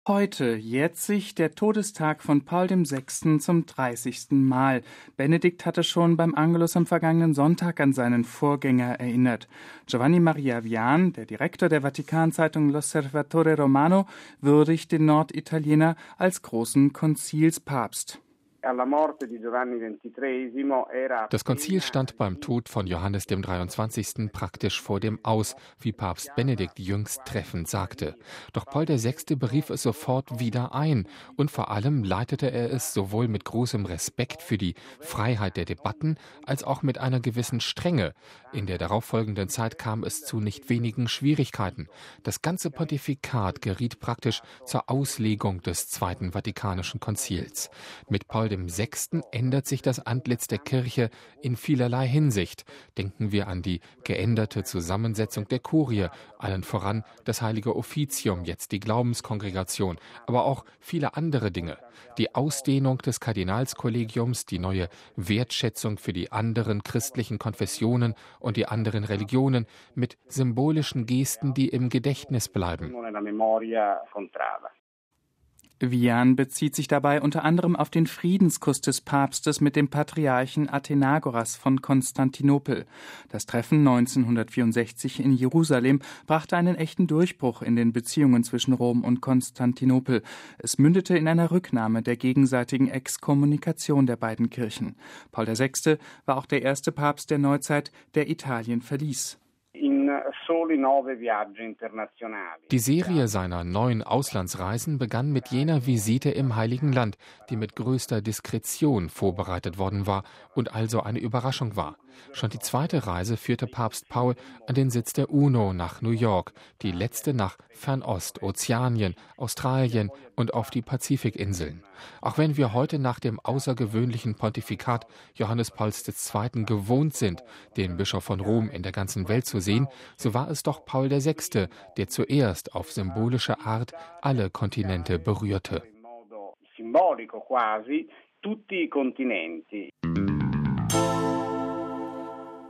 Heute jährt sich der Todestag von Paul VI. Zum 30. Mal. Benedikt hatte schon beim Angelus am vergangenen Sonntag an seinen Vorgänger erinnert. Giovanni Maria Vian, der Direktor der Vatikanzeitung L'Osservatore Romano, würdigt den Norditaliener als großen Konzilspapst. Das Konzil stand beim Tod von Johannes dem 23. praktisch vor dem Aus, wie Papst Benedikt jüngst treffend sagte. Doch Paul VI. Berief es sofort wieder ein und vor allem leitete er es sowohl mit großem Respekt für die Freiheit der Debatten als auch mit einer gewissen Strenge. In der darauffolgenden Zeit kam es zu nicht wenigen Schwierigkeiten. Das ganze Pontifikat geriet praktisch zur Auslegung des Zweiten Vatikanischen Konzils. Mit Paul VI. Ändert sich das Antlitz der Kirche in vielerlei Hinsicht. Denken wir an die geänderte Zusammensetzung der Kurie, allen voran das Heilige Offizium, jetzt die Glaubenskongregation, aber auch viele andere Dinge. Die Ausdehnung des Kardinalskollegiums, die neue Wertschätzung für die anderen christlichen Konfessionen und die anderen Religionen mit symbolischen Gesten, die im Gedächtnis bleiben. Vian bezieht sich dabei unter anderem auf den Friedenskuss des Papstes mit dem Patriarchen Athenagoras von Konstantinopel. Das Treffen 1964 in Jerusalem brachte einen echten Durchbruch in den Beziehungen zwischen Rom und Konstantinopel. Es mündete in einer Rücknahme der gegenseitigen Exkommunikation der beiden Kirchen. Paul VI. War auch der erste Papst der Neuzeit, der Italien verließ. Die Serie seiner 9 Auslandsreisen begann mit jener Visite im Heiligen Land, die mit größter Diskretion vorbereitet worden war und also eine Überraschung war. Schon die zweite Reise führte Papst Paul an den Sitz der UNO nach New York, die letzte nach Fernost, Ozeanien, Australien und auf die Pazifikinseln. Auch wenn wir heute nach dem außergewöhnlichen Pontifikat Johannes Pauls II. Gewohnt sind, den Bischof von Rom in der ganzen Welt zu sehen, so war es doch Paul VI., der zuerst auf symbolische Art alle Kontinente berührte. Simbolico quasi tutti i continenti.